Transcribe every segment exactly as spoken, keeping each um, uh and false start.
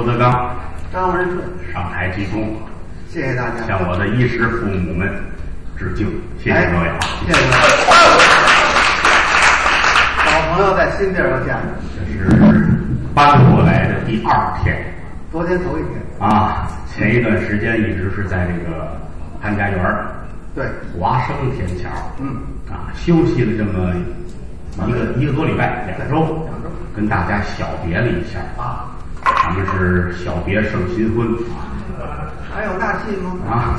郭德纲、 张文顺上台鞠躬， 谢谢大家， 向我的衣食父母们致敬，谢谢各位啊！ 谢谢各位。老朋友在新地儿又见了， 这是搬过来的第二天， 昨天头一天啊，前一段时间一直是在这个潘家园儿， 对， 华生天桥， 嗯， 啊，休息了这么一个一个多礼拜，两周， 两周， 跟大家小别了一下啊， 咱们是小别胜新婚啊， 还有那戏吗？ 啊，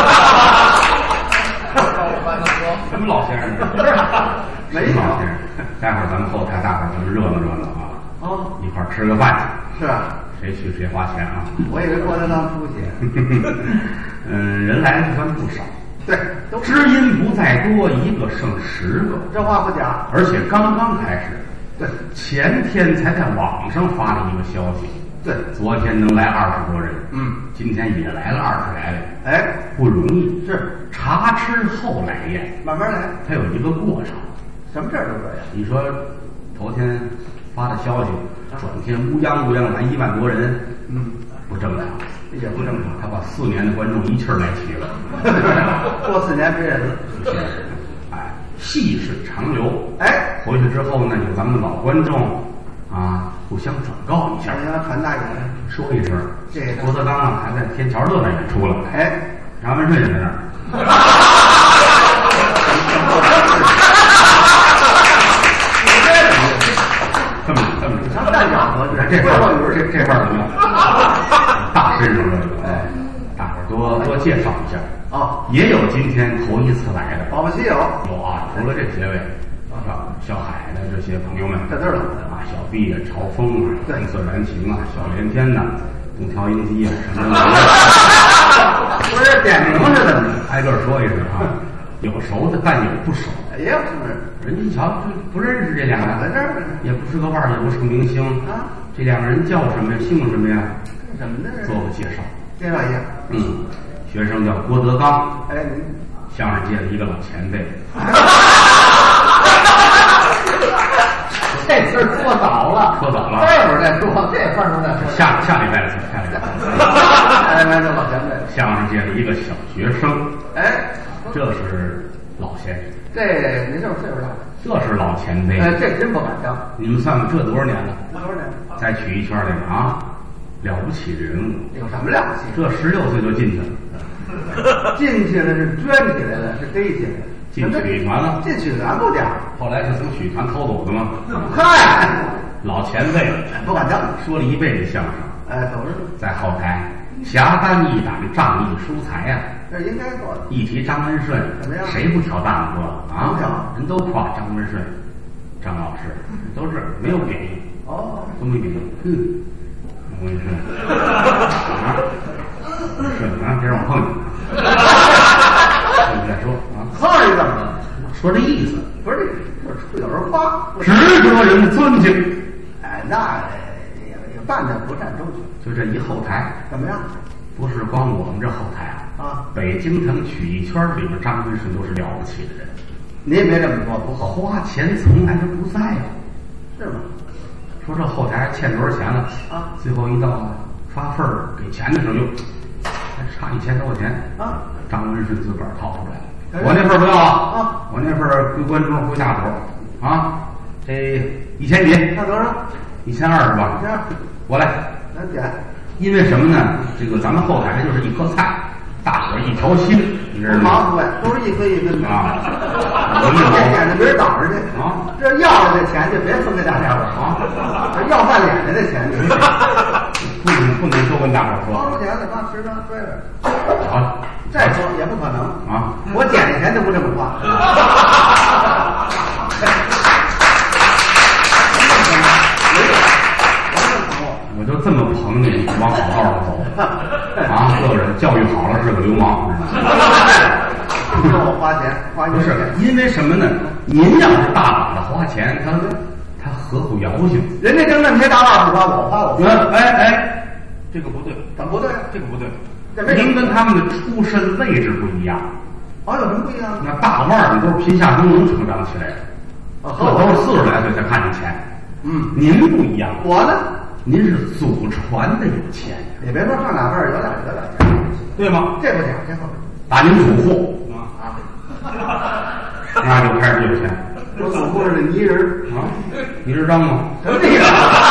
什么老先生？ 没什么老先生？待会儿咱们后台，大伙儿咱们热闹热闹啊， 哦， 一块儿吃个饭去。 是啊， 谁去谁花钱啊？ 我以为郭德纲出去。 嗯，人来的算不少。 对，都知音不在多，一个胜十个。 这话不假。 而且刚刚开始， 对， 前天才在网上发了一个消息， 对， 昨天能来二十多人， 嗯， 今天也来了二十来位， 哎， 不容易。 是茶吃后来宴， 慢慢来， 它有一个过程。 什么事儿都这样。 你说头天发的消息，转天乌泱乌泱来一万多人， 嗯， 不正常， 也不正常。 他把四年的观众一气儿来齐了。 过四年别人了。 哎，细水长流。 哎， 回去之后呢，有咱们的老观众啊，互相转告一下， 我要传达一下， 说一声。 这个郭德纲啊，还在天桥乐那演出了。 哎， 张文顺也在那儿。这么这么什么蛋饺子？ 这块儿这这块儿怎么样？大身上了，哎，大伙儿多多介绍一下。 哦， 也有今天头一次来的， 保不齐有有啊，除了这些位，啊，小海的这些朋友们， 这都是啊，小毕啊，朝风啊， 对红色燃情啊，小连天呐，东条英机啊，什么的， 不是点名似的， 挨个说一声啊。有熟的，但有不熟的， 也有什么人？ 人家一瞧就不认识这两个， 在这儿也不是个腕儿，也不是个明星啊。 这两个人叫什么呀？姓什么呀？ 干什么呢？ 做个介绍， 介绍一下。 嗯，学生叫郭德纲， 哎，您相声界的一个老前辈。 这事儿说早了， 说早了， 这会儿再说，这份儿再说。 下下礼拜的事，下礼拜。 哎，来，这老前辈， 相声界的一个小学生。 哎， 这是老先生。 这您这岁数大， 这是老前辈。 哎，这真不敢当。 你们算算这多少年了？ 多少年？ 在曲艺圈里面啊，了不起的人物。 有什么了不起？ 这十六岁就进去了。 进去了是捐起来了，是逮起来了。 进曲艺团了？ 进曲艺团不假。 后来是从曲艺团偷走的吗？ 嗨， 老前辈不敢当， 说了一辈子相声。 哎，都是在后台侠肝义胆，仗义疏财呀、啊。 这应该说的。 一提张文顺， 怎么样？ 谁不挑大拇哥啊？人都夸张文顺，张老师都是没有贬义。 哦， 都没贬义。嗯，张文顺啊，顺啊，别让我碰你。你再说啊， 碰你怎么了？ 说这意思， 不是这有人夸， 值得人尊敬。 哎，那也也办的不占周全。 就这一后台怎么样？ 不是光我们这后台啊， 啊， 北京城曲艺圈里边张文顺都是了不起的人。 您也别这么说，不好， 花钱从来就不在呀、 啊，是吗？ 说这后台欠多少钱了啊？ 最后一到发份儿给钱的时候，就还差一千多块钱啊。 张文顺自个儿掏出来了，我那份儿不要啊， 啊， 我那份儿归观众归大伙儿啊，这一千几， 那多少？ 一千二是吧？ 一千二， 我来。 来点。 因为什么呢？这个咱们后台就是一颗菜，大伙儿一条心，你知道吗？ 不对，都是一分一分的啊。 我一毛钱的别人倒着去啊， 这要了这钱就别分给大家了啊，这要饭脸的这钱就不能不能说跟大伙儿说。 掏出钱来，把十张摔了。 好， 再说也不可能啊！ 我捡的钱就不这么花。 我就这么捧你，你往好道上走啊！个人教育好了是个流氓， 让我花钱，花不是因为什么呢？您要是大把的花钱，他他何苦矫情？ 人家挣那么些大把不花，我花我花。哎哎，这个不对， 怎么不对？ 这个不对。您跟他们的出身位置不一样。 哦，有什么不一样？ 那大腕儿都是贫下中农成长起来的，这都是四十来岁才看见钱。 嗯， 您不一样。 我呢？ 您是祖传的有钱呀， 也别说上哪辈儿有点得点钱， 对吗？ 这不假，这不打您祖父啊，那就开始有钱。 我祖父是泥人啊，你是张吗？ 什么意思？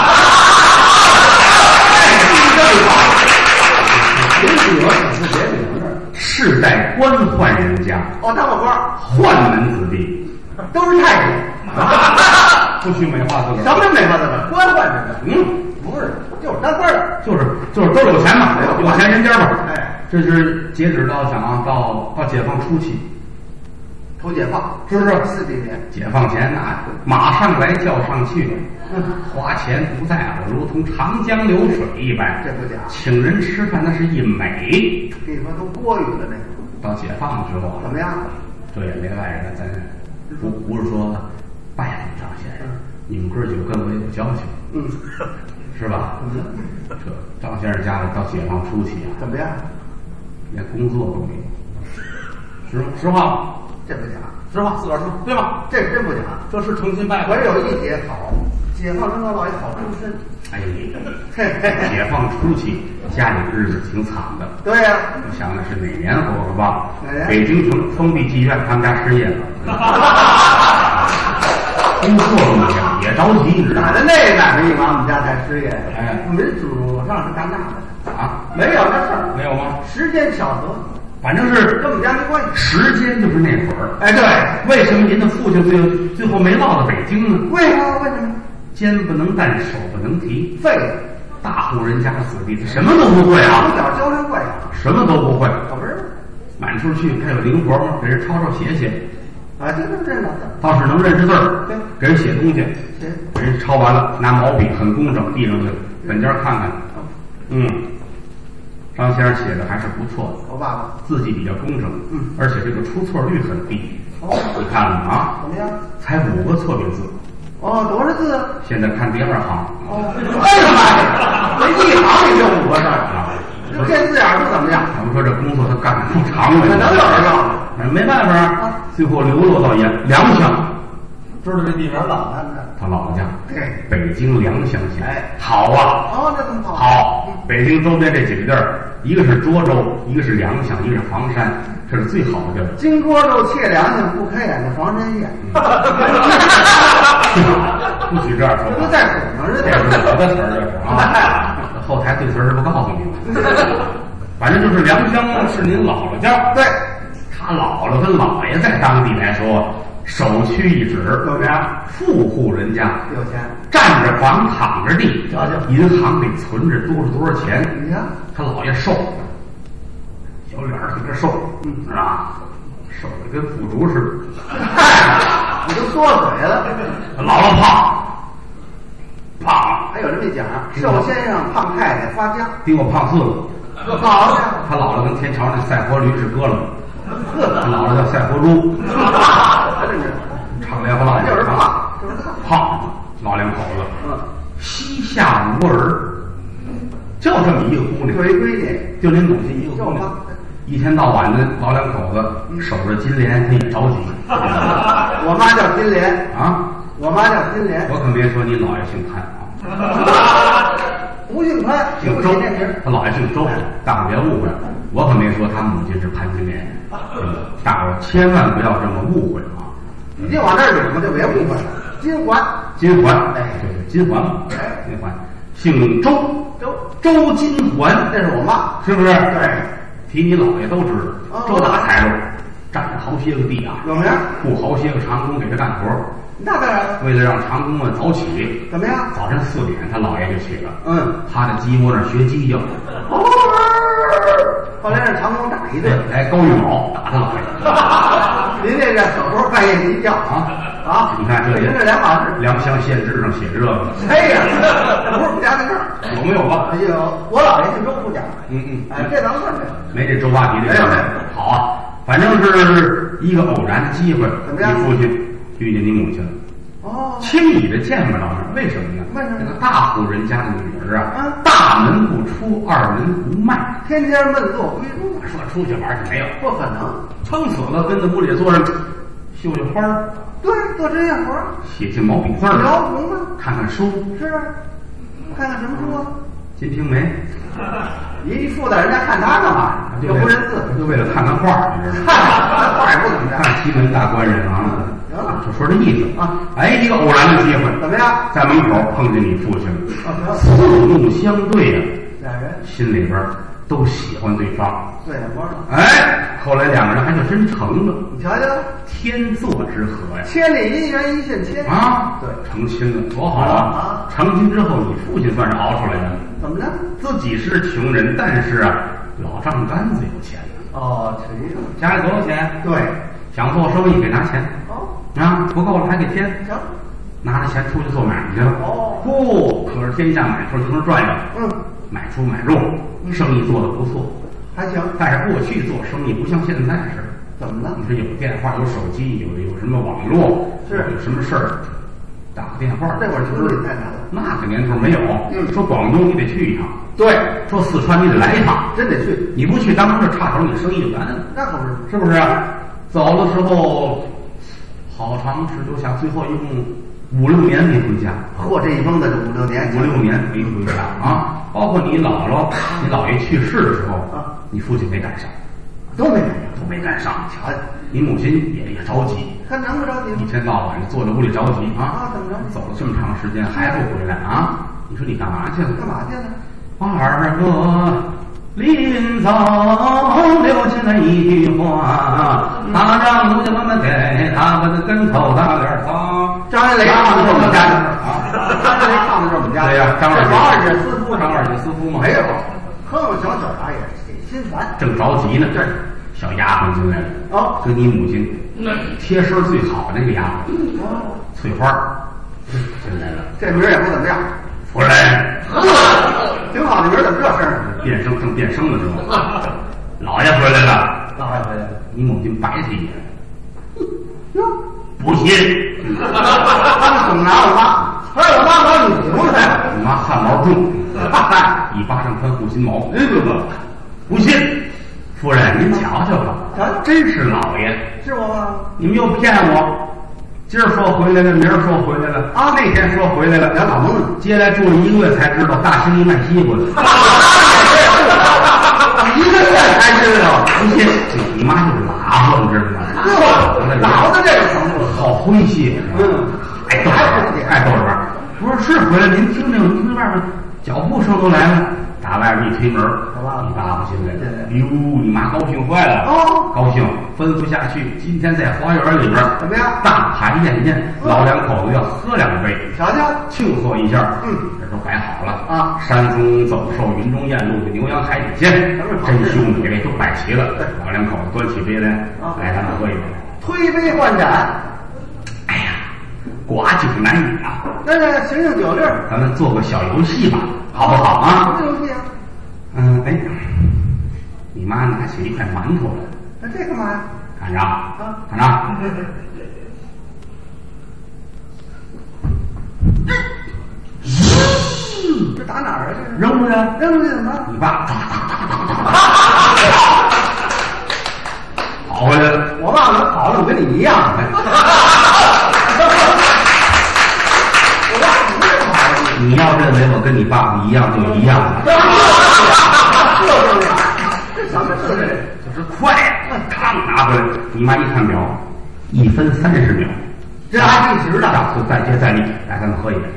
别名，是别名的， 世代官宦人家， 哦，当过官， 宦门子弟， 都是太监。 不许美化自个儿。 什么美化自个儿？官宦人家， 嗯， 不是，就是当官的， 就是就是都有钱嘛，有钱人家嘛。 哎， 这是截止到想啊，到到解放初期。 图解放是不是？ 四几年， 解放前啊，马上来叫上去，嗯，花钱不在乎，如同长江流水一般。 这不假， 请人吃饭那是一美。 跟你说都国语的那个。 到解放的时候， 怎么样？ 这也没外人，咱不不是说拜访张先生，你们哥几个跟我也有交情， 嗯， 是吧？ 嗯， 这张先生家里到解放初期啊， 怎么样？ 连工作都没有，实实话吗？ 这不假， 实话自个儿说，对吧？ 这真不假， 这是诚心拜访。 我有一节好，解放之后老爷好终身。 哎，解放初期家里日子挺惨的。 对呀、啊， 我想的是哪年我可忘了。 哪年？ 北京城封闭妓院，他们家失业了，工作都没有，也着急，你知道吗？ 哪的那哪的一忙，我们家才失业。 哎， 我们祖上是干那的啊， 没有这事儿， 没有吗？ 时间巧合。 反正是跟我们家没关系， 时间就是那会儿。 哎，对， 为什么您的父亲最后最后没落到北京呢？ 为什么？为什么？ 肩不能担，手不能提， 废， 大户人家的子弟，他什么都不会啊， 从小娇生惯养， 什么都不会。 可不是， 满处去，他有零活吗？给人抄抄写写， 啊，这都认了。 倒是能认识字儿， 对， 给人写东西， 写， 给人抄完了，拿毛笔很工整，递上去，本家看看，嗯。张先生写的还是不错的， 我爸爸字迹比较工整，嗯，而且这个出错率很低。 哦， 你看了啊？ 怎么样？ 才五个错别字。 哦，多少字？ 现在看第二行。 哦，哎呀妈呀，这一行也就五个字啊！这这字眼不怎么样。 咱们说这工作他干的不长了， 可能有人告诉， 哎，没办法，最后流落到梁梁乡。 知道这地名老难的， 他姥姥家， 对， 北京梁乡县， 哎， 好啊， 哦，这怎么好？ 好，北京周边这几个地儿，一个是涿州，一个是梁乡，一个是房山，这是最好的地儿。 金涿州切良乡，不开眼的房山县， 不许这样说， 这在水上是这是我的词儿，这是啊，后台对词儿是不告诉你了，反正就是梁乡是您姥姥家， 对， 他姥姥跟姥爷在当地来说。首屈一指， 有钱， 富户人家， 有钱， 占着房躺着地， 瞧瞧， 银行里存着多少多少钱。 你看， 他姥爷瘦，小脸儿特别瘦，嗯，是吧？瘦的跟腐竹似的。 嗨，你都缩嘴了。 他姥姥胖，胖， 还有这么一讲，瘦先生胖太太发家， 比我胖四个。 好家伙， 他姥姥跟天朝那赛活驴是哥们儿。他姥姥叫赛活猪，长脸胡老爷就是胖，就是胖，胖，老两口子， 嗯， 膝下无儿，就这么一个姑娘， 有一闺女， 就您母亲一个姑娘，一天到晚的老两口子守着金莲，他也着急。 我妈叫金莲啊， 我妈叫金莲， 我可别说您姥爷姓潘啊。 不姓潘， 姓周，他姥爷姓周，大伙别误会，我可没说他母亲是潘金莲，大伙千万不要这么误会啊！ 你就往这儿领，就别误会了。金环， 金环， 哎， 对对，金环嘛， 哎， 金环，姓周， 周周金环， 这是我妈， 是不是？ 对， 提你姥爷都知道， 哦、 周大财主，占着好些个地啊， 有名， 雇好些个长工给他干活。 那当然， 为了让长工们早起， 怎么样？ 早晨四点，他姥爷就起了。 嗯， 他在鸡窝那学鸡叫。 哦，后来让长工打一顿， 来高玉宝打他姥爷。您这个手头半夜鸡叫啊啊！ 你看这您这两码事。 良乡县志上写着这个。 哎呀，不是我们家的事儿， 有没有吧？ 有，我姥爷姓周不假。 嗯嗯， 哎，这咱们问这没这周扒皮这事儿。好啊，反正是一个偶然的机会， 怎么样？ 你父亲遇见你母亲了。 哦， 轻易的见不着面，为什么呢？ 为什么？ 这个大户人家的女儿啊， 啊大门不出，二门不迈， 天天闷坐闺中， 说出去玩去没有， 不可能， 撑死了跟在屋里坐着，绣绣花儿， 对，做针线活， 写写毛笔字儿， 描图吗？ 看看书， 是， 看看什么书啊？ 《金瓶梅》。 你附在人家看他干嘛？又不认字， 就为了看看画，你知道吗？ 看画也不怎么看西门大官人啊，就说这意思啊。 哎，一个偶然的机会， 怎么样？ 在门口碰见你父亲了，四目相对啊， 俩人心里边都喜欢对方。 对眼光了。 哎，后来两个人还就真成了。 你瞧瞧， 天作之合呀！ 千里姻缘一线牵啊， 对， 成亲了，多好啊！啊，成亲之后，你父亲算是熬出来的。 怎么了？ 自己是穷人，但是啊，老丈杆子有钱了。 哦，谁呀？ 家里多少钱？ 对， 想做生意给拿钱。 哦， 啊，不够了还给添。 行， 拿着钱出去做买卖去了。 哦， 不，可是天下买卖就能赚着。 嗯， 买出买入，生意做得不错。 还行， 但是过去做生意不像现在似的。 怎么了？ 你说有电话，有手机，有有什么网络， 是有什么事儿，打个电话。 这会儿听力太难了。 那个年头没有。 嗯， 说广东你得去一趟， 对； 说四川你得来一趟， 真得去。 你不去，当初这岔头，你生意就完了。 那可不是， 是不是？走的时候，好长时留下，最后一共五六年没回家。 嚯，这一疯子就五六年， 五六年没回家啊！包括你姥姥、你姥爷去世的时候啊， 你父亲没赶上， 都没赶上， 都没赶上。瞧，你母亲也也着急， 他能不着急吗？ 一天到晚就坐在屋里着急啊！ 啊，怎么着？ 走了这么长时间还不回来啊？你说你干嘛去了？ 干嘛去了？ 二哥临走留下了一句话，他让奴家们们给他们的跟头大点擦。 张元雷唱的是我们家的啊，张元雷唱的是我们家的。 对呀，张二王二姐私夫， 张二姐私夫嘛。 没有，哼哼小曲儿也得心烦， 正着急呢，这小丫鬟进来了。 哦， 跟你母亲贴身最好的那个丫鬟， 哦， 翠花进来了。 这名儿也不怎么样。 夫人， 挺好的名儿，怎么这声儿？ 变声正变声的时候，老爷回来了。 老爷回来了， 你母亲白他一眼， 哟， 不信。 他怎么拿我妈？他让我妈把你留下来。 你妈汗毛重，一巴掌宽护心毛。哎不不，不信。夫人，您瞧瞧吧，真是老爷。 是我吗？ 你们又骗我。今儿说回来了，明儿说回来了啊，那天说回来了， 俩老蒙子， 接下来住了一个月才知道大兴一卖西瓜的。 一个月才知道， 不信你妈就是喇叭，你知道吗？ 喇叭到这个程度， 好诙谐， 嗯， 爱逗着爱逗着玩。不是是回来，您听听，听听外边脚步声都来了。打外边一推门，你爸爸进来了，哟，你妈高兴坏了， 哦， 高兴，吩咐下去，今天在花园里边怎么样？ 大排宴宴，老两口子要喝两杯， 瞧瞧， 庆贺一下。 嗯， 这都摆好了啊， 山中走兽，云中雁，陆地牛羊海底鲜，珍馐美味都摆齐了。老两口子端起杯来，来，咱们喝一杯， 推杯换盏。 哎呀，寡酒难饮啊！ 那那行行酒令， 咱们做个小游戏吧，好不好啊？ 什么游戏啊？ 嗯，哎，你妈拿起一块馒头来， 那这干嘛呀？ 看着啊，看着。 这打哪儿啊？这是扔出去， 扔出去怎么？ 你爸跑回来了。 我爸怎么跑了？我跟你一样。我爸不是跑了。 你要认为我跟你爸爸一样，就一样了。 这就是这什么事？ 就是快，刚拿回来，你妈一看表，一分三十秒， 这还计时的。 下次再接再厉，来，咱们喝一杯。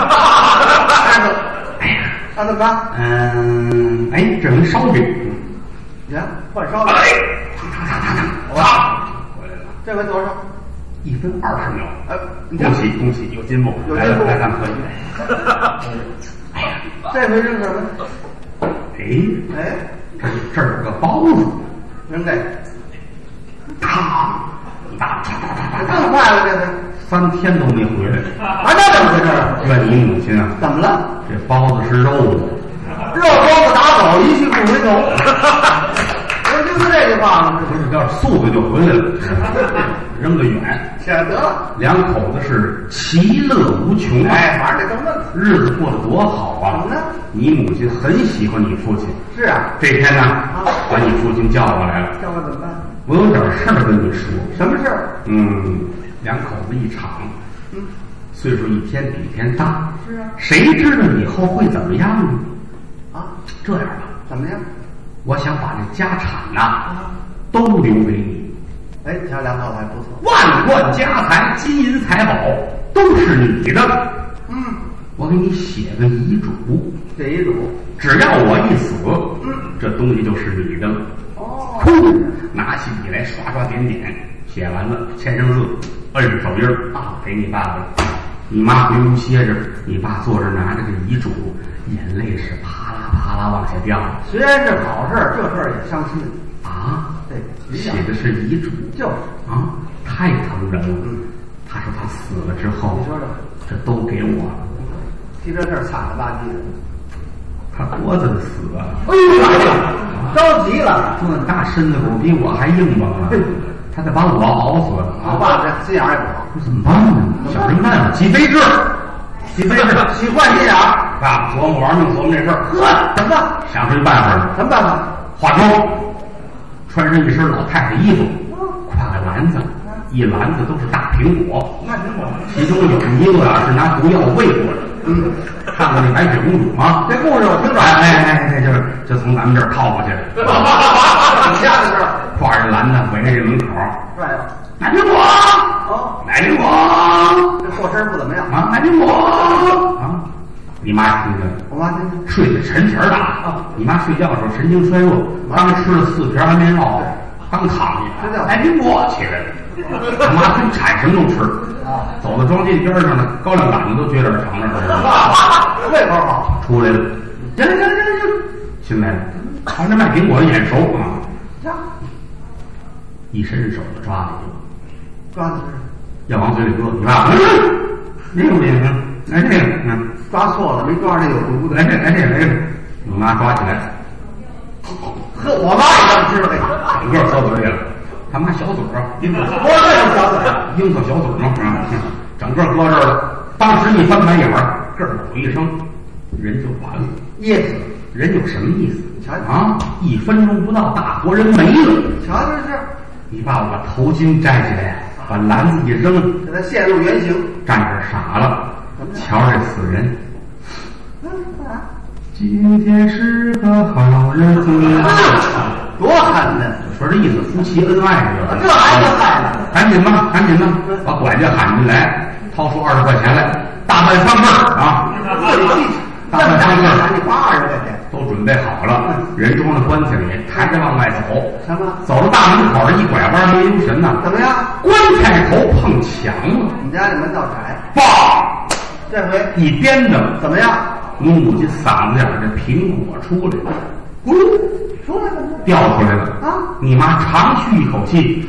哎呀， 那怎么办？ 嗯，哎，这有一烧饼， 你看换烧饼， 哎，好吧，回来了， 这回多少？ 一分二十秒。 哎， 恭喜恭喜，有进步， 有进步， 来，咱们喝一杯。哎呀， 这回扔什么？ 哎哎， 这这儿有个包子， 扔这个， 咔，你爸嚓嚓嚓嚓嚓， 更快了这回。 三天都没回来。 啊，这怎么回事？ 怨你母亲啊！ 怎么了？ 这包子是肉的， 肉包子打狗，一去不回头。不是就是这句话吗？ 不是要是素的就回来了，扔得远。 舍得了， 两口子是其乐无穷啊！ 哎，反正这都问了， 日子过得多好啊！ 怎么呢？ 你母亲很喜欢你父亲。 是啊， 这天呢，把你父亲叫过来了。 叫我怎么办？ 我有点事儿跟你说。 什么事儿？ 嗯，两口子一场。 嗯， 岁数一天比一天大。 是啊。 谁知道以后会怎么样呢？ 啊， 这样吧， 怎么样？ 我想把这家产呐、啊、都留给你。 哎，这两口子还不错。 万贯家财、金银财宝都是你的。 嗯， 我给你写个遗嘱。 这遗嘱， 只要我一死， 嗯， 这东西就是你的了。 哦， 哭，拿起笔来刷刷点点，写完了，签上字，摁上手印儿啊，给你爸爸了。你妈回屋歇着，你爸坐着拿着个遗嘱，眼泪是啪啦啪啦往下掉。 虽然是好事儿，这事儿也伤心啊。 对， 写的是遗嘱， 就是啊，太疼人了。嗯，他说他死了之后， 你说说， 这都给我了。 提这事儿惨了吧唧的。 他多怎么死啊？ 哎呦，着急了， 这大身子骨比我还硬邦啊！他得把我熬死了。 我爸这心眼儿也不好， 这怎么办呢？想什么办法？起飞智，起飞智， 喜欢心眼儿。 爸琢磨玩命琢磨这事儿。 呵，怎么办？ 想出一办法了。 什么办法？ 化妆，穿上一身老太太衣服，挎个篮子，一篮子都是大苹果。 那苹果， 其中有一个啊是拿毒药喂过的。 嗯， 看过那白雪公主吗？ 这故事我听着。 哎哎哎哎，就是就从咱们这儿套过去的。 你家的事儿， 挂着篮子围着这门口， 对了， 买苹果， 哦， 买苹果， 这过身不怎么样啊，买苹果啊！你妈听着， 我妈听着， 睡得沉沉的啊。你妈睡觉的时候神经衰弱，刚吃了四片安眠药，刚躺下，买苹果起来了。他妈跟铲什么都吃。走到庄稼边上呢，高粱杆子都撅点长了， 胃口好， 出来了，行行行行，进来了，看着卖苹果的眼熟啊，一伸手就抓了一个， 抓的是要往嘴里搁，你看，这个不行，来这个，嗯， 抓错了，没抓这有毒的， 来这来这来这个，你妈抓起来， 呵，我妈也这么吃了， 整个搁嘴里了。他妈小嘴儿啊，樱桃我这是小嘴， 樱桃小嘴嘛，啊，整个搁这儿了。当时一翻白眼儿，咯儿一声，人就完了， 噎死。 人有什么意思？ 瞧啊，一分钟不到，大活人没了。 瞧这是， 你爸爸把头巾摘起来，把篮子一扔， 给他现入原形， 站这傻了，瞧这死人。今天是个好日子， 多狠呢！ 说这意思，夫妻恩爱着。 这还是害了？ 赶紧吧，赶紧吧，把管家喊进来，掏出二十块钱来，大半三份啊！ 自己记， 大半三份， 你花二十块钱， 都准备好了，人装在棺材里，抬着往外走。 什么？ 走到大门口，一拐弯没留神呐， 怎么样？ 棺材头碰墙了。 你家里门道窄， 爸， 这回一颠的， 怎么样？ 你母亲嗓子眼儿这苹果出来了，咕噜出来了， 掉出来了啊！ 你妈长吁一口气，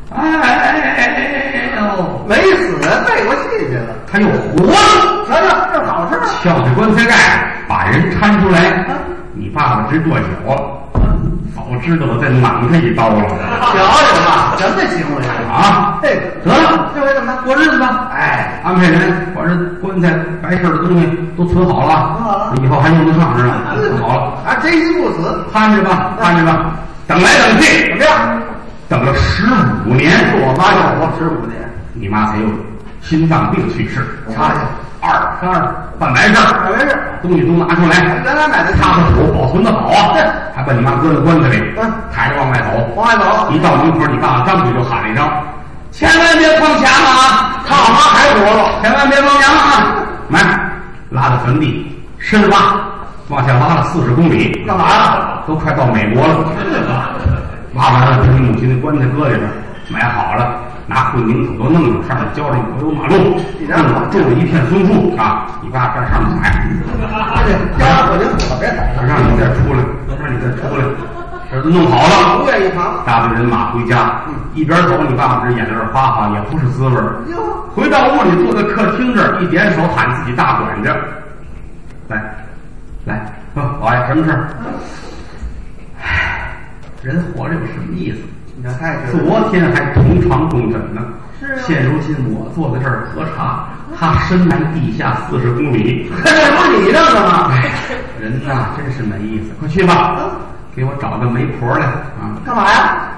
哎呦， 没死，背过气去了， 他又活了。 瞧瞧，这好事儿。 撬开棺材盖，把人搀出来。你爸爸直跺脚，早知道我再攮他一刀了。 瞧瞧吧，什么行为啊？ 这得了， 这回怎么办？ 过日子吧。 哎， 安排人把这棺材白事的东西都存好了， 存好了， 以后还用得上是吧？存好了， 还真心不死， 盼着吧，盼着吧。等来等去， 怎么样？ 等了十五年， 我妈要活十五年， 你妈才有心脏病去世。 查查， 二三二办白事， 办白事， 东西都拿出来， 原来买的擦擦手，保存的好啊。还把你妈搁在棺材里， 嗯， 抬着往外走， 往外走。 一到门口，你爸爸张嘴就喊了一声：“千万别碰墙啊！” 他妈还活了， 千万别碰墙啊！来，拉到坟地，深挖，往下挖了四十公里， 干嘛呀？ 都快到美国了。挖完了，把你母亲的棺材搁里边，买好了，拿混凝土都弄上，上面浇上柏油马路，种种了一片松树啊！你爸在上面踩， 浇上混凝土别踩， 让你再出来，让你再出来，这都弄好了， 不愿意扛， 大队人马回家，一边走，你爸爸这眼泪哗哗，也不是滋味儿。回到屋里，坐在客厅这儿，一点手喊自己大管家，来，来，老爷，什么事儿？唉，人活着有什么意思？ 你看太昨天还同床共枕呢， 是啊。 现如今我坐在这儿喝茶，他深埋地下四十公里， 这不是你弄的吗？ 人呐，真是没意思。快去吧，给我找个媒婆来啊！ 干嘛呀？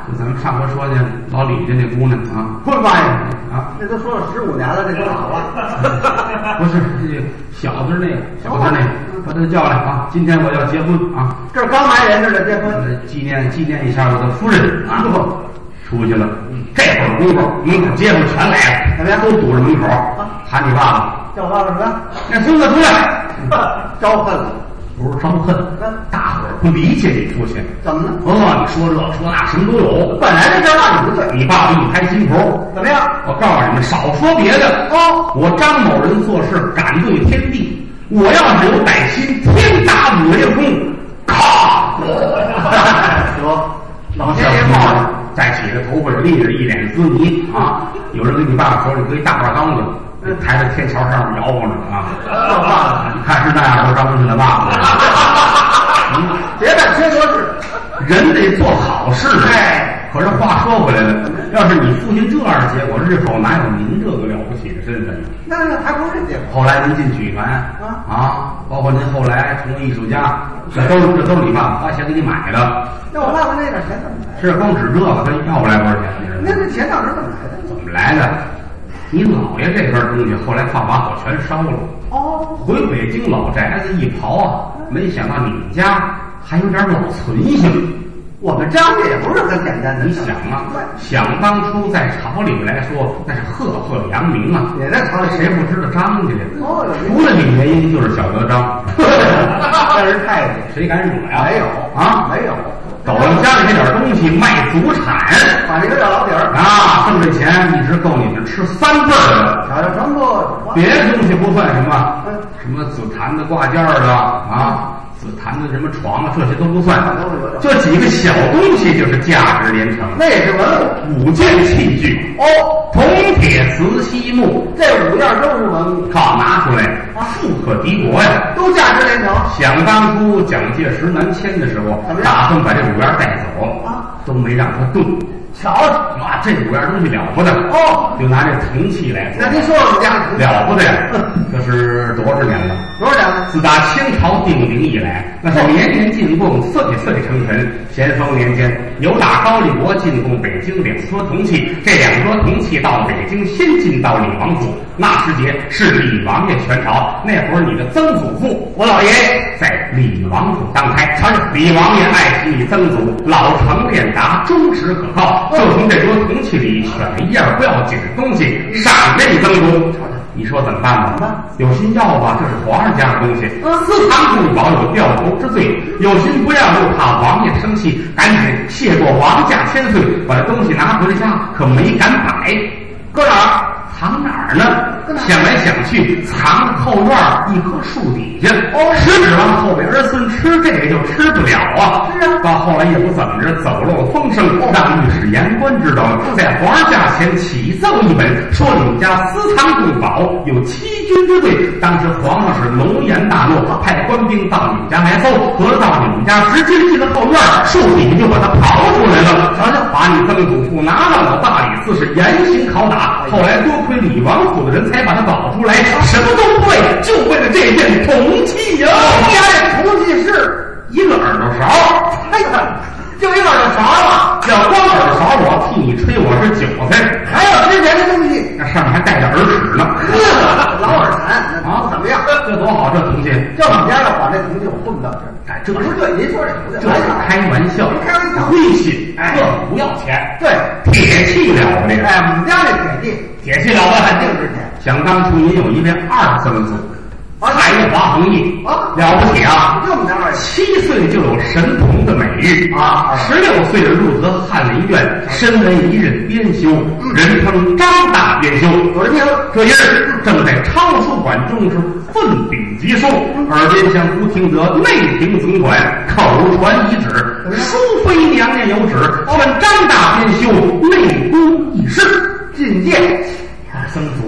咱们上回说那老李家那姑娘啊， 混吧呀啊， 那都说了十五年了，这都老了。 不是这小子那个小子那个，把他叫来啊！今天我要结婚啊！ 这刚来人这的结婚， 纪念纪念一下我的夫人啊！出去了，这会儿功夫，门口街坊全来了，大家都堵着门口，喊你爸爸， 叫我爸爸什么？ 那孙子出来， 招恨了。 不是招恨，大伙儿不理解你父亲， 怎么呢？ 哦，你说这说那什么都有。 本来这事让你不对， 你爸爸一拍心头， 怎么样？ 我告诉你们，少说别的哦。我张某人做事敢对天地，我要是有歹心，天打五雷轰，咔！ 得，老天爷报了。 再起着头发立着一脸滋泥啊！有人跟你爸爸说，你搁一大挂缸子。抬在天桥上面摇晃着啊！ 这话你看是那样说张文顺的爸爸， 别再说说是， 人得做好事。 哎， 可是话说回来了，要是你父亲这样的结果，日后哪有您这个了不起的身份呢？ 那那还不是这结果。 后来您进曲艺团啊啊，包括您后来成为艺术家，这都是这都是你爸爸花钱给你买的。 那我爸爸那点钱怎么来？ 是光指这个，他要不来多少钱？ 那这钱当时怎么来的？ 怎么来的？你姥爷这边东西后来放把火全烧了。哦，回北京老宅子一刨啊，没想到你们家还有点老存性。 我们张家也不是很简单的。 你想啊，想当初在朝里面来说，那是赫赫扬名啊。 也在朝里， 谁不知道张家呀？ 哦， 除了李元英就是小德张， 那是太监， 谁敢惹呀？ 没有啊， 没有。 抖了家里这点东西卖祖产， 把这个老底儿啊，挣这钱一直够你们吃三辈儿的。 瞧瞧，全部别的东西不算什么，什么紫檀的挂件的啊，紫檀的什么床啊，这些都不算。这几个小东西就是价值连城， 那也是文物， 五件器具哦，铜铁瓷锡木， 这五样都是文物， 靠拿出来富可敌国呀， 都价值连城。 想当初蒋介石南迁的时候，打算把这五样带走啊，都没让他动。瞧瞧啊，这五样东西了不得哦！就拿这铜器来做。 那您说我们家了不得呀？这是多少年了？ 多少年了？ 自打清朝定陵以来，那是年年进贡，岁岁称臣。咸丰年间，由打高丽国进贡北京两撮铜器，这两撮铜器到北京先进到李王府，那时节是李王爷全朝。那会儿你的曾祖父我老爷在李王府当差，瞧瞧，李王爷爱惜你曾祖，老成练达，忠实可靠。就从这桌铜器里选了一样不要紧的东西上任曾祖，你说怎么办吧？有心要吧，这是皇上家的东西，私藏不保有掉头之罪；有心不要，又怕王爷生气，赶紧谢过王家千岁，把这东西拿回家，可没敢摆。搁哪儿？藏哪儿呢？想来想去，藏后院一棵树底下。哦，实指望后辈儿孙吃这个就吃不了啊！是啊，到后来也不怎么着，走漏风声，让御史言官知道了，在皇上驾前启奏一本，说你们家私藏重宝，有欺君之罪。当时皇上是龙颜大怒，派官兵到你们家来搜，得到你们家直接进了后院，树底下就把他刨出来了。瞧瞧，把你曾祖父拿到了大理寺，是严刑拷打。后来多亏李王府的人才把他保出来，什么都不为，就为了这件铜器呀！我家这铜器是一个耳朵勺，哎呀，就一个耳朵勺啊！要光耳朵勺，我替你吹我是韭菜。还有之前的东西，那上面还带着耳屎呢。 老耳残啊，怎么样？ 这多好，这铜器！ 这我们家要把这铜器我混到这儿， 哎，这不是对，您说这不对， 这是开玩笑， 开玩笑， 亏心，哎，这不要钱。对，铁器了不得。 哎，我们家这铁器， 铁器了不得， 肯定值钱。 想当初您有一位二孙子，才华横溢啊，了不起啊！ 这么大二七岁就有神童的美誉啊，十六岁的入得翰林院，身为一任编修，人称张大编修。 有人听， 这一日正在抄书馆中是奋笔疾书，耳边相忽听得内廷总管口传遗旨，淑妃娘娘有旨，劝张大编修内宫议事觐见。二僧祖闻听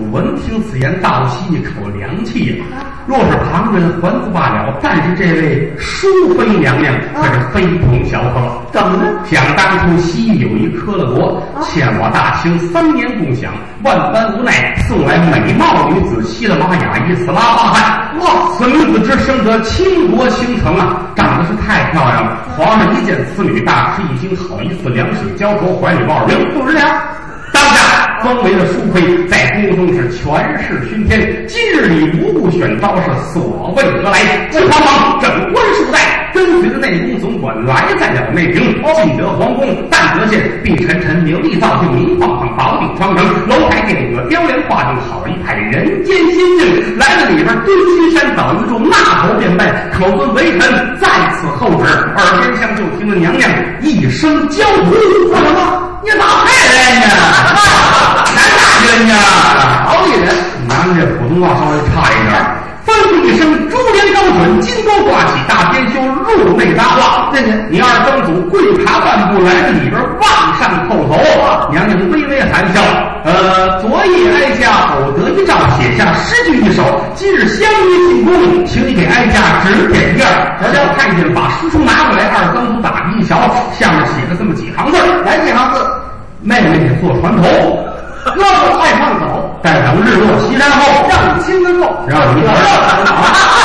听此言，倒吸一口凉气呀。若是旁人还不罢了，但是这位淑妃娘娘可是非同小可。 怎么呢？ 想当初西域有一科勒国，欠我大清三年共享，万般无奈送来美貌女子西勒玛雅伊斯拉巴汗。哇，此女子之生得倾国倾城啊，长得是太漂亮了。皇上一见此女，大吃一惊，好一似两水浇头，怀里抱二名，不知了。当下封为了淑妃，在宫中是权势熏天。今日里无故选刀，是所谓何来？急慌忙整官数代，跟随着内宫总管来在了内廷，进得皇宫，但得见碧沉沉，名利造就，明晃晃，宝顶双城，楼台殿阁，雕梁画栋，好一派人间仙境。来到里边，蹲金山倒一柱，纳头便拜，口尊为臣，在此候旨。耳边厢就听了娘娘一声娇呼：“什么？你咋害人呢？男大人呀！好女人！”娘娘这普通话稍微差一点。吩咐一声，珠帘高准，金钩挂起，大编修入内搭话。这人，你二曾祖跪爬半步来到里边，往上叩头。娘娘微微含笑，呃，昨夜哀家偶得一诏，写下诗句一首。今日相约进宫，请你给哀家指点一二。瞧瞧，看见把诗书拿过来，二曾祖打开一瞧，下面写着这么几行字，来几行字：妹妹坐船头。哥哥爱上走，待等日落西山后，让你亲自奏，让你我让他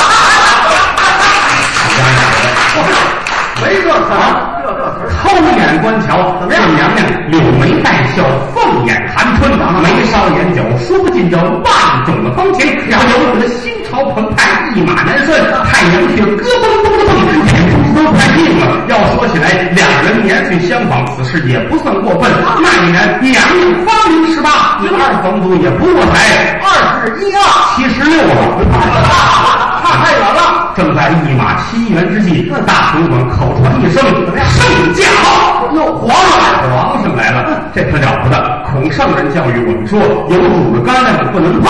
没这词儿，这这词儿。偷眼观瞧，怎么样？娘娘柳眉带笑，凤眼含春，眉梢眼角，说不尽这万种的风情。然后有的心潮澎湃，一马难顺，太阳穴咯嘣嘣的蹦，眼珠子都快硬了。要说起来，两人年岁相仿，此事也不算过分。那一年，娘娘芳龄十八，你二房祖也不过才二十一二，七十六了，差太远了。正在一马七元之际，大总管口传一声：“圣驾到！”哟，皇上，皇上来了，这可了不得！孔圣人教育我们说，有主的干粮不能碰。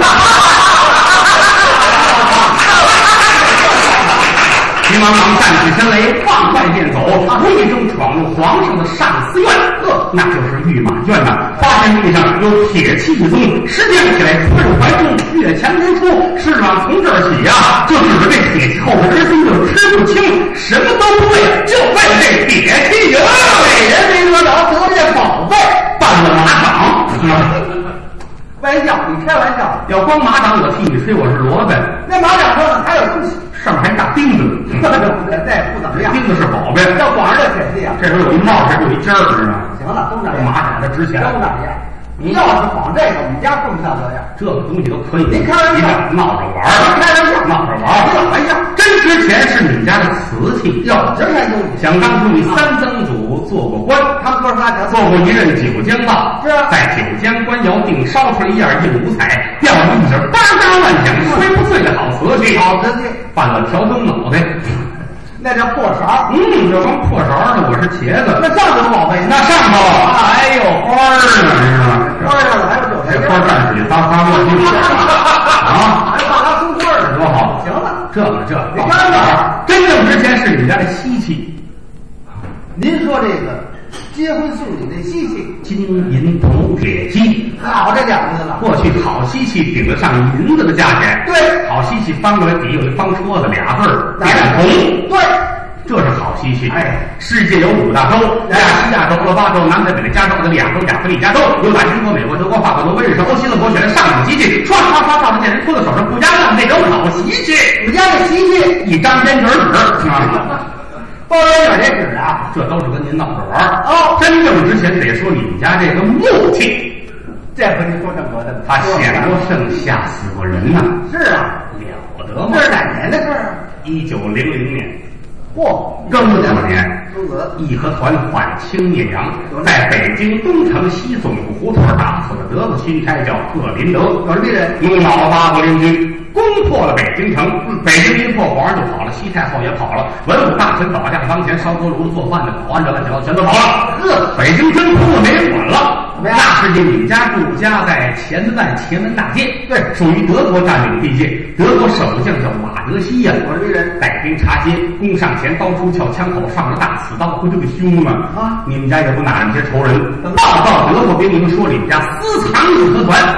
急忙忙站起身来，往外便走，无意中闯入皇上的上司院，呵，那就是御马院呐。发现地上有铁器一宗，拾将起来，揣入怀中，越墙而出。是往从这儿起呀，就指着这铁器后边儿心就吃不清，什么都不会，就为了这铁器呀！美人没得着，得这宝贝，办了马场。 玩笑，你开玩笑。 要光马掌，我替你吹，我是萝卜。 那马掌上还有东西， 上面还大钉子， 这不怎么样。 钉子是宝贝， 要光着铁器啊， 这时候有一帽，这有一尖儿，知道吗？ 行了，都那样。 马掌的值钱， 都那样。你要是仿这个，我们家更像这样。 这个东西都可以。 您开玩笑， 闹着玩儿， 开玩笑， 闹着玩儿， 开玩笑。 真值钱是你家的瓷器， 有值钱东西。 想当初你三曾祖做过官， 他们哥仨家做过一任九江道， 是啊， 在九江官窑定烧出来一样硬五彩，掉了一截巴扎万响，摔不碎的好瓷器， 好瓷器， 拌了条灯脑袋。 那叫破勺， 嗯，这光破勺呢，我是茄子。 那上头宝贝， 那上头还有花儿呢，是吧？ 花儿上还有酒， 这花蘸水撒撒落地啊， 还把它出花儿， 多好！ 行了， 这个这你看看， 真正值钱是你家的锡器。 您说这个结婚送礼的锡器， 金银铜铁锡， 好这两个了。 过去好锡器顶得上银子的价钱， 对， 好锡器翻过来底有一方戳子，俩字儿点铜， 对， 这是好锡器。 哎， 世界有五大洲，亚细亚洲、俄罗巴洲、南北美、加州、俄利亚州、亚弗利加州，有把英国、美国、德国、法国、挪威、日本、欧西勒国选的上等锡器，唰唰唰照着见人戳在手上，不加上那种好锡器。 我们家这锡器一张烟卷纸， 包烟卷这纸啊， 这都是跟您闹着玩儿哦。 真正值钱得说你们家这个木器， 这回您说正格的， 它显过圣，吓死过人呐。 是啊， 了得吗？ 这是哪年的事儿？ 一九零零年。 嚯， 庚子年， 庚子， 义和团反清灭洋，在北京东城西总部胡同打死了德国钦差叫贺林德， 有这人弄倒了八国联军，攻破了北京城。北京一破，皇上就跑了，西太后也跑了，文武大臣早将当前烧锅炉子做饭的保安这乱七八糟全都跑了。呵，北京真空了，没人管了。那是因你们家住家在前门外前门大街，对，属于德国占领地界。德国守将叫瓦德西呀， 我这人带兵插街，攻上前，刀出鞘，枪口上了大刺刀，呵，这个凶啊！啊，你们家也不哪那些仇人，报告德国兵营说你们家私藏义和团。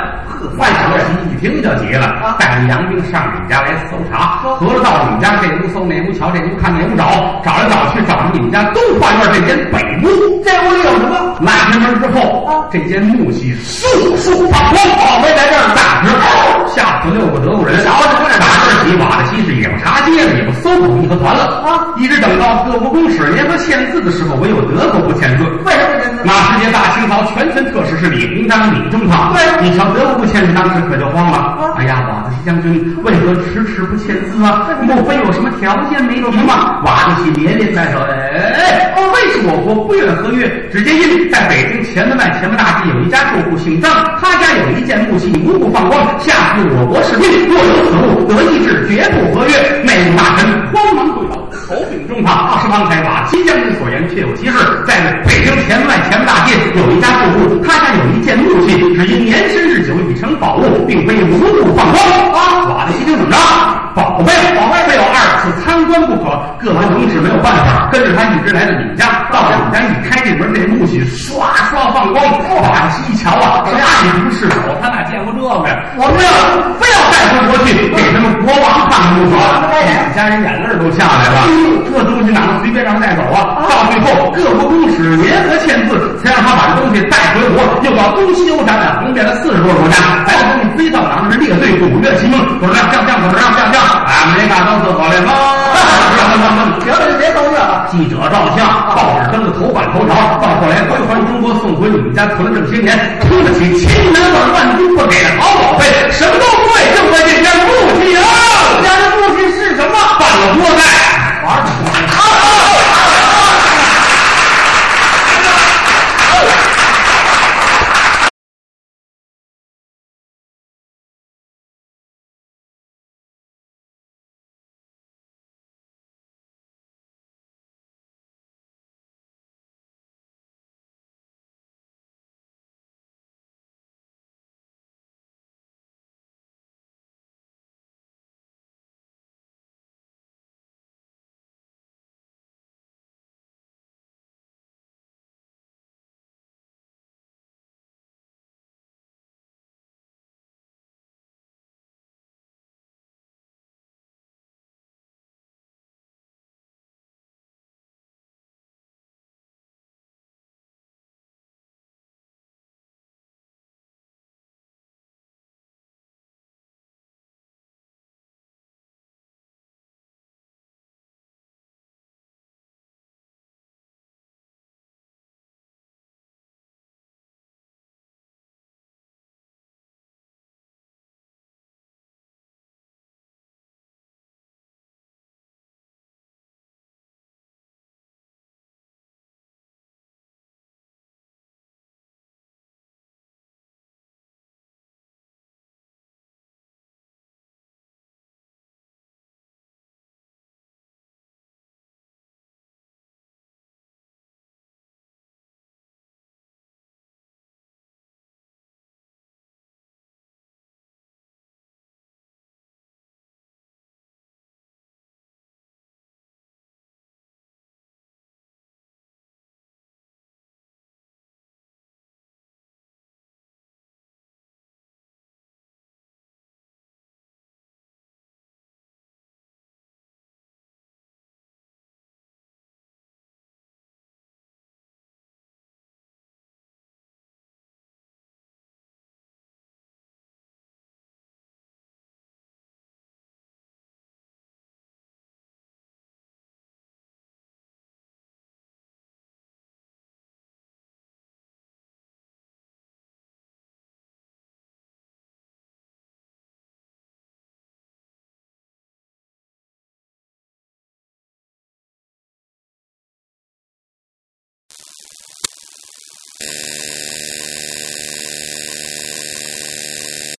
万小喜一听就急了，啊、带着洋兵上你们家来搜查，合着到你们家这屋搜那屋瞧，这屋看那屋找，找来找去找着你们家东花园这间北屋， 这屋里有什么？ 拉开门之后，啊、这间木器簌簌发光， 哦，没在这儿大直，吓死六个德国人。 瞧着这打这起瓦的西是也不查街了，也不搜捕义和团了啊！一直等到各国公使联合签字的时候，唯有德国不签字。 为什么不签字？ 那时节大清朝全权特使是李鸿章、李中堂。 对， 你瞧德国不签字，当时可就慌了。啊、哎呀，瓦子西将军为何迟迟不签字啊？莫非有什么条件没提吗？瓦子西连连摆手，哎，哦，为什么我国不愿合约？只接因在北京前门外前门大街有一家住户姓张，他家有一件木器无故放光，下至我国士兵若有此物，得意志绝不合约。内务大臣慌忙跪倒，头禀中堂，是方才瓦西将军所言确有其事。在北京前门外前门大街有一家住户，他家有一件木器，只因年深日久已成宝物，并非无故放光啊！瓦的西京怎么着？宝贝，宝贝非有二次参观不可。各国领事没有办法，跟着他一直来到你们家，到你们家一开这门，这木器刷刷放光。瓦西一瞧啊，是爱不释手，他哪见过这个呀？我们要非要带回国去，给他们国王看看不可。两家人眼泪都下来了，这东西哪能随便让他带走啊？到最后，各国公使联合签字，才让他把这东西带回国，又到东西欧展览，红遍了四十多个国家。咱这东西飞到哪是列队鼓乐齐鸣，怎么让降降怎么让降降？俺们那都是好嘞吗？ 行了，别逗乐了。 记者照相，报纸登的头版头条，到后来回还中国，送回你们家存了这么些年，出得起千难万万金不给的好宝贝，什么都